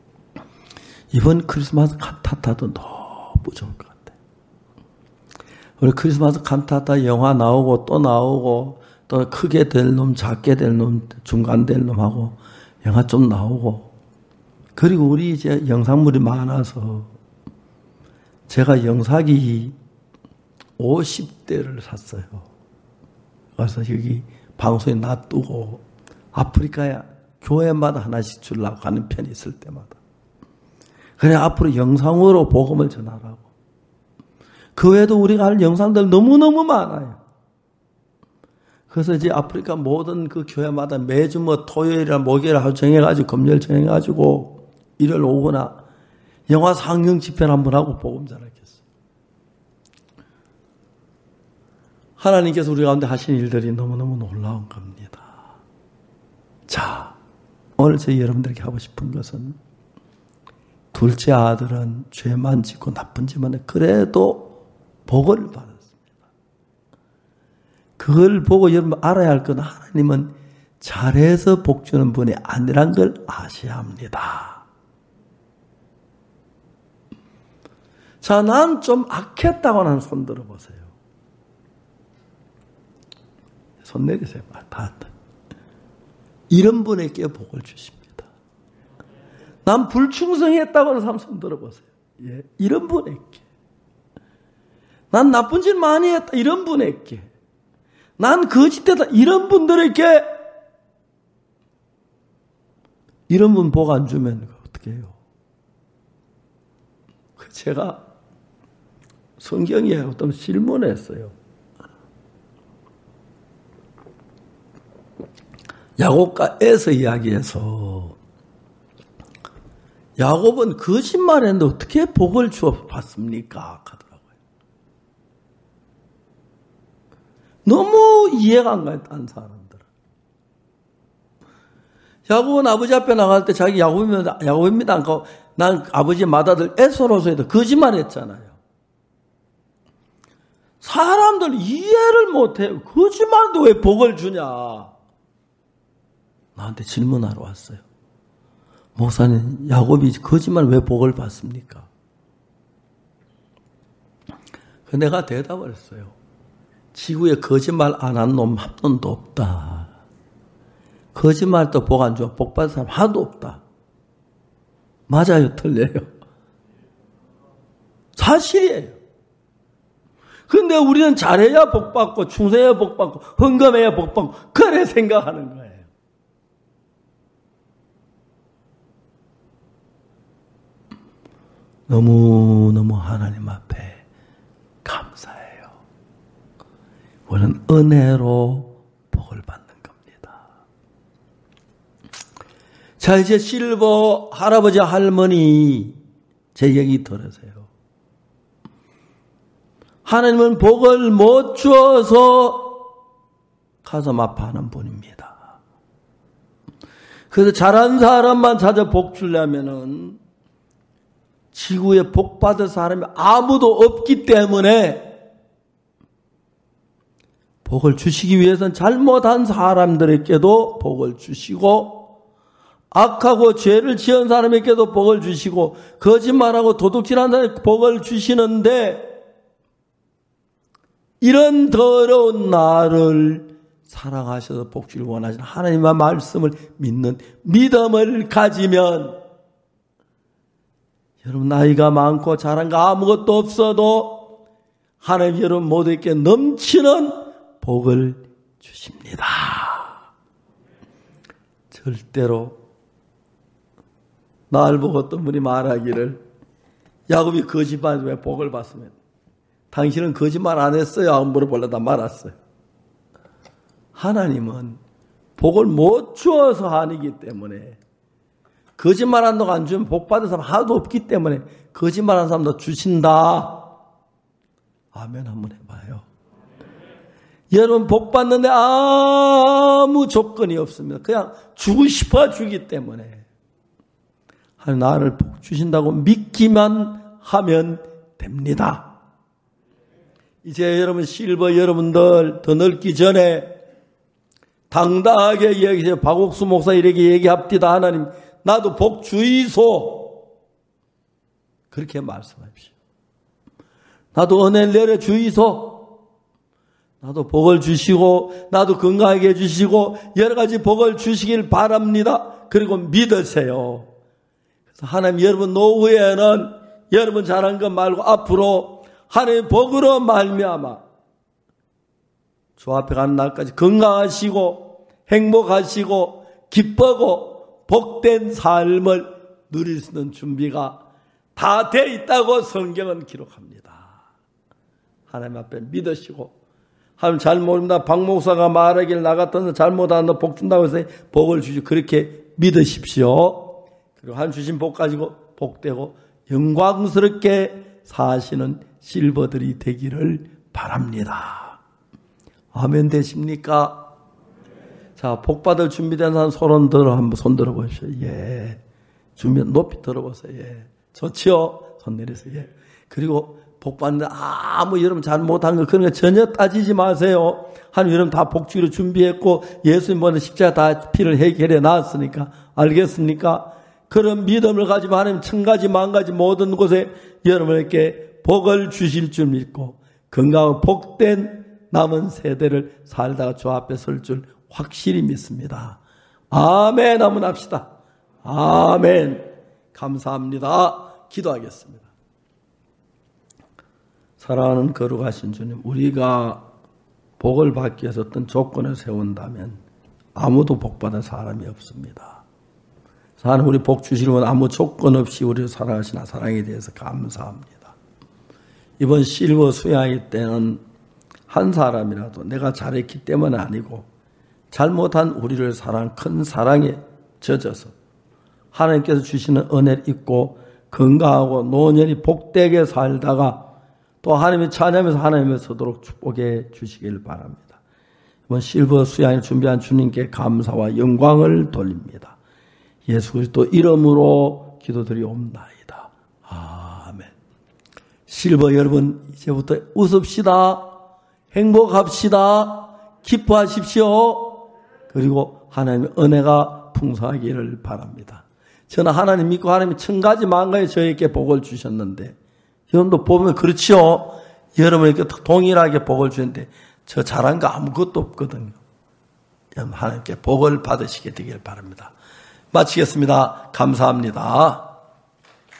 이번 크리스마스 칸타타도 너무 좋을 것 같아요. 우리 크리스마스 칸타타 영화 나오고 또 나오고 또 크게 될 놈, 작게 될 놈, 중간 될 놈하고 영화 좀 나오고 그리고 우리 이제 영상물이 많아서 제가 영사기 오십 대를 샀어요. 그래서 여기 방송에 놔두고 아프리카에 교회마다 하나씩 주려고 하는 편이 있을 때마다. 그래 앞으로 영상으로 복음을 전하라고. 그 외에도 우리가 할 영상들 너무너무 많아요. 그래서 이제 아프리카 모든 그 교회마다 매주 뭐 토요일이나 목요일 하루 정해가지고 금요일 정해가지고 일요일 오거나 영화 상영 집회를 한번 하고 복음 전하겠어요. 하나님께서 우리 가운데 하신 일들이 너무너무 놀라운 겁니다. 자, 오늘 저희 여러분들에게 하고 싶은 것은 둘째 아들은 죄만 짓고 나쁜 짓만 해. 그래도 복을 받았습니다. 그걸 보고 여러분 알아야 할 건 하나님은 잘해서 복 주는 분이 아니란 걸 아셔야 합니다. 자, 난 좀 악했다고 하는 손 들어보세요. 손 내리세요. 다. 이런 분에게 복을 주십니다. 난 불충성했다고 하는 사람 손 들어보세요. 예, 이런 분에게. 난 나쁜 짓 많이 했다. 이런 분에게. 난 거짓됐다. 이런 분들에게. 이런 분 복 안 주면 어떻게 해요? 제가 성경에 어떤 질문을 했어요. 야곱과 에서 이야기해서 야곱은 거짓말했는데 어떻게 복을 주어 받습니까? 하더라고요. 너무 이해가 안 가요, 딴 사람들은. 야곱은 아버지 앞에 나갈 때 자기 야곱입니다, 야곱입니다. 않고 난 아버지의 맏아들 에서로서 해도 거짓말했잖아요. 사람들 이해를 못해요. 거짓말도 왜 복을 주냐? 나한테 질문하러 왔어요. 목사님, 야곱이 거짓말 왜 복을 받습니까? 그 내가 대답을 했어요. 지구에 거짓말 안 한 놈 한 놈도 없다. 거짓말도 복 안 줘. 복 받은 사람 하나도 없다. 맞아요, 틀려요? 사실이에요. 근데 우리는 잘해야 복 받고, 충성해야 복 받고, 헌금해야 복 받고, 그래 생각하는 거예요. 너무너무 하나님 앞에 감사해요. 우리는 은혜로 복을 받는 겁니다. 자, 이제 실버 할아버지 할머니 제 얘기 들으세요. 하나님은 복을 못 주어서 가슴 아파하는 분입니다. 그래서 잘한 사람만 찾아 복 주려면은 지구에 복 받을 사람이 아무도 없기 때문에 복을 주시기 위해서는 잘못한 사람들에게도 복을 주시고 악하고 죄를 지은 사람에게도 복을 주시고 거짓말하고 도둑질한 사람에게 복을 주시는데 이런 더러운 나를 사랑하셔서 복 주길 원하시는 하나님의 말씀을 믿는 믿음을 가지면 여러분 나이가 많고 잘한 거 아무것도 없어도 하나님 여러분 모두에게 넘치는 복을 주십니다. 절대로 나를 보고 어떤 분이 말하기를 야곱이 거짓말해서 왜 복을 받으면 당신은 거짓말 안 했어요? 하고 물어보려다 말았어요. 하나님은 복을 못 주어서 아니기 때문에 거짓말한 놈 안 주면 복 받은 사람 하나도 없기 때문에 거짓말한 사람도 주신다. 아멘 한번 해봐요. 여러분 복 받는데 아무 조건이 없습니다. 그냥 주고 싶어 주기 때문에 하나님 나를 복 주신다고 믿기만 하면 됩니다. 이제 여러분 실버 여러분들 더 넓기 전에 당당하게 얘기해요. 박옥수 목사 이렇게 얘기합디다. 하나님 나도 복 주이소. 그렇게 말씀하십시오. 나도 은혜를 내려주이소. 나도 복을 주시고 나도 건강하게 해주시고 여러 가지 복을 주시길 바랍니다. 그리고 믿으세요. 그래서 하나님 여러분 노후에는 여러분 잘한 것 말고 앞으로 하나님의 복으로 말미암아 주 앞에 가는 날까지 건강하시고 행복하시고 기쁘고 복된 삶을 누릴 수 있는 준비가 다 돼 있다고 성경은 기록합니다. 하나님 앞에 믿으시고 하나님 잘 모릅니다. 박 목사가 말하길 나 같아서 잘못하는 너 복 준다고 해서 복을 주시고 그렇게 믿으십시오. 그리고 하나님 주신 복 가지고 복되고 영광스럽게 사시는 실버들이 되기를 바랍니다. 아멘 되십니까? 자, 복 받을 준비된 사람 손 들어 한번 손 들어 보십시오. 예. 준비 높이 들어보세요. 예. 좋지요? 손 내리세요. 예. 그리고 복 받는데 아무 여러분 잘못한 거 그런 거 전혀 따지지 마세요. 하나님 여러분 다 복 주기로 준비했고 예수님 보내 십자가 다 피를 해결해 놨으니까 알겠습니까? 그런 믿음을 가지고 하나님 천 가지 만 가지 모든 곳에 여러분에게 복을 주실 줄 믿고 건강하고 복된 남은 세대를 살다가 주 앞에 설 줄 확실히 믿습니다. 아멘 한번 합시다. 아멘. 감사합니다. 기도하겠습니다. 사랑하는 거룩하신 주님, 우리가 복을 받기 위해서 어떤 조건을 세운다면 아무도 복받은 사람이 없습니다. 하나님 우리 복 주시려면 아무 조건 없이 우리를 사랑하시나 사랑에 대해서 감사합니다. 이번 실버 수양회 때는 한 사람이라도 내가 잘했기 때문은 아니고 잘못한 우리를 사랑 큰 사랑에 젖어서 하나님께서 주시는 은혜를 잊고 건강하고 노년이 복되게 살다가 또 하나님의 찬양하면서 하나님의 서도록 축복해 주시길 바랍니다. 이번 실버 수양을 준비한 주님께 감사와 영광을 돌립니다. 예수 그리스도 이름으로 기도드리옵나이다. 아멘. 실버 여러분 이제부터 웃읍시다. 행복합시다. 기뻐하십시오. 그리고 하나님의 은혜가 풍성하기를 바랍니다. 저는 하나님 믿고 하나님이 천 가지 만 가지 저에게 복을 주셨는데 여러분도 보면 그렇지요. 여러분에게 동일하게 복을 주는데 저 잘한 거 아무것도 없거든요. 여러분 하나님께 복을 받으시게 되길 바랍니다. 마치겠습니다. 감사합니다.